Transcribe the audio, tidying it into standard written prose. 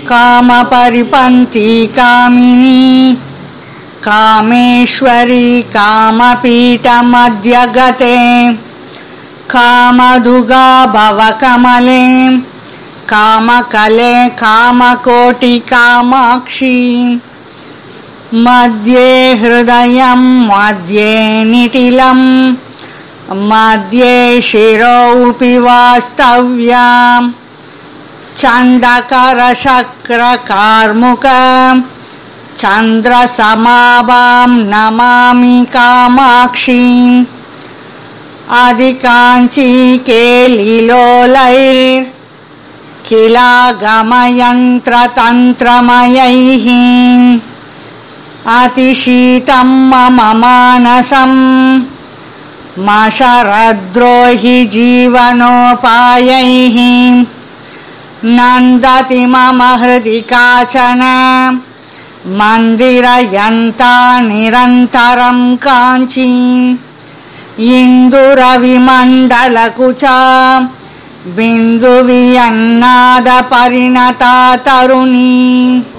कामपरिपन्थी कामिनी कामेश्वरी कामपीठमध्यगते कामदुगा भवकमले कामकले कामकोटि कामाक्षी मध्ये हृदयं मध्ये निटिलं मध्ये शिरोऽपि वास्तव्या चण्डकरशक्रकार्मुक चन्द्रसमाभां नमामि कामाक्षीं आदिकाञ्चीकेलिलोलैर् किलागमयन्त्रतन्त्रमयैः अतिशीतं मम मानसं मशरद्रोहि जीवनोपायैः नन्दति मम हृदि काचन मन्दिरयन्ता निरन्तरं काञ्चीम् इन्दुरविमण्डलकुचा बिन्दुवियन्नादपरिणता तरुणी